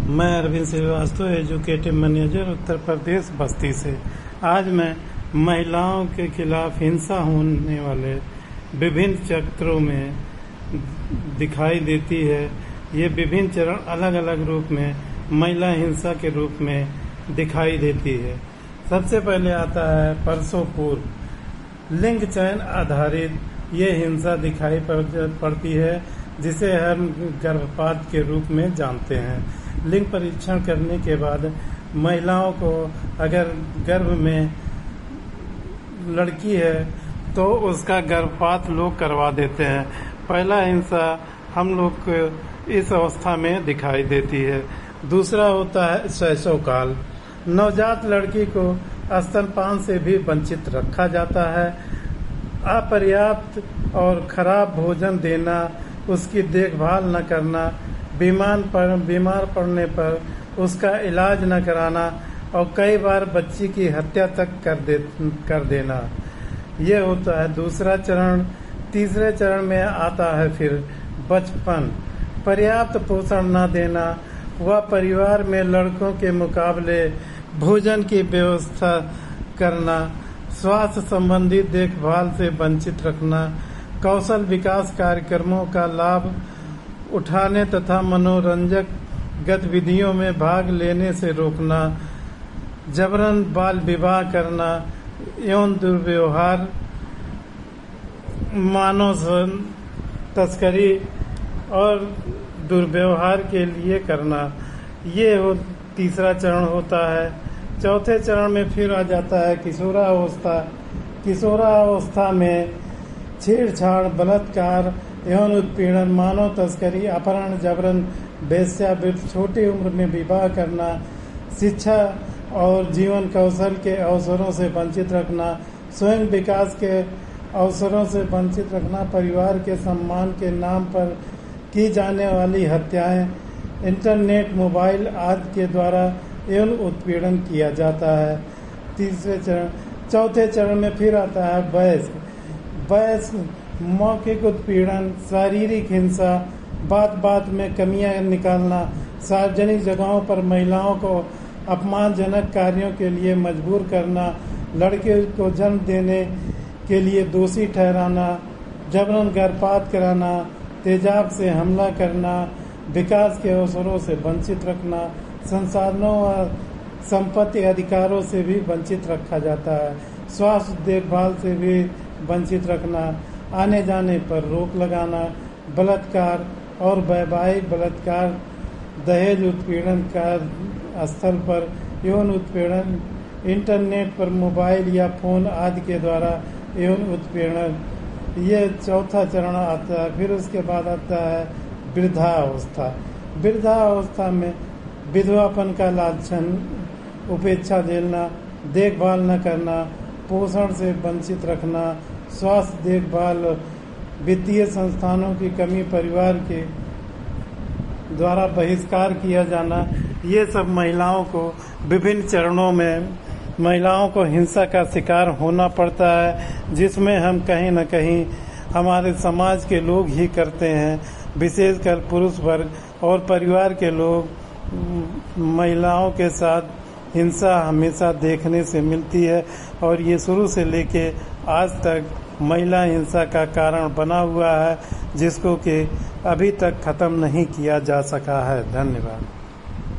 मैं Arvind Srivastava, educative manager, Uttar Pradesh Basti से। आज मैं महिलाओं के खिलाफ हिंसा होने वाले विभिन्न चक्रों में दिखाई देती है। ये विभिन्न चरण अलग अलग रूप में महिला हिंसा के रूप में दिखाई देती है। सबसे पहले आता है परसों पूर्व लिंग चयन आधारित ये हिंसा दिखाई पड़ती है, जिसे हम गर्भपात के रूप में जानते हैं। लिंग परीक्षण करने के बाद महिलाओं को अगर गर्भ में लड़की है तो उसका गर्भपात लोग करवा देते हैं। पहला हिंसा हम लोग को इस अवस्था में दिखाई देती है। दूसरा होता है शैशव काल। नवजात लड़की को स्तनपान से भी वंचित रखा जाता है। अपर्याप्त और खराब भोजन देना, उसकी देखभाल न करना, बीमार पड़ने पर उसका इलाज न कराना और कई बार बच्ची की हत्या तक कर देना, ये होता है दूसरा चरण। तीसरे चरण में आता है फिर बचपन। पर्याप्त पोषण न देना, वह परिवार में लड़कों के मुकाबले भोजन की व्यवस्था करना, स्वास्थ्य संबंधी देखभाल से वंचित रखना, कौशल विकास कार्यक्रमों का लाभ उठाने तथा मनोरंजक गतिविधियों में भाग लेने से रोकना, जबरन बाल विवाह करना, यौन दुर्व्यवहार, मानव तस्करी और दुर्व्यवहार के लिए करना, ये तीसरा चरण होता है। चौथे चरण में फिर आ जाता है किशोरावस्था। किशोरावस्था में छेड़छाड़, बलात्कार, यौन उत्पीड़न, मानव तस्करी, अपहरण, जबरन, वेश्यावृत्ति, छोटी उम्र में विवाह करना, शिक्षा और जीवन कौशल के अवसरों से वंचित रखना, स्वयं विकास के अवसरों से वंचित रखना, परिवार के सम्मान के नाम पर की जाने वाली हत्याएं, इंटरनेट, मोबाइल आदि के द्वारा यौन उत्पीड़न किया जाता है। चौथे चरण में फिर आता है वयस्क, मौखिक उत्पीड़न, शारीरिक हिंसा, बात बात में कमियां निकालना, सार्वजनिक जगहों पर महिलाओं को अपमानजनक कार्यों के लिए मजबूर करना, लड़के को जन्म देने के लिए दोषी ठहराना, जबरन गर्भपात कराना, तेजाब से हमला करना, विकास के अवसरों से वंचित रखना, संसाधनों और संपत्ति अधिकारों से भी वंचित रखा जाता है, स्वास्थ्य देखभाल से भी वंचित रखना, आने जाने पर रोक लगाना, बलात्कार और वैवाहिक बलात्कार, दहेज उत्पीड़न का स्थल पर यौन उत्पीड़न, इंटरनेट पर मोबाइल या फोन आदि के द्वारा यौन उत्पीड़न, ये चौथा चरण आता है। फिर उसके बाद आता है वृद्धावस्था। वृद्धावस्था में विधवापन का लाछन, उपेक्षा झेलना, देखभाल न करना, पोषण से वंचित रखना, स्वास्थ्य देखभाल, वित्तीय संस्थानों की कमी, परिवार के द्वारा बहिष्कार किया जाना, ये सब महिलाओं को विभिन्न चरणों में महिलाओं को हिंसा का शिकार होना पड़ता है, जिसमें हम कहीं न कहीं हमारे समाज के लोग ही करते हैं। विशेषकर पुरुष वर्ग और परिवार के लोग महिलाओं के साथ हिंसा हमेशा देखने से मिलती है और ये शुरू से लेके आज तक महिला हिंसा का कारण बना हुआ है, जिसको कि अभी तक खत्म नहीं किया जा सका है। धन्यवाद।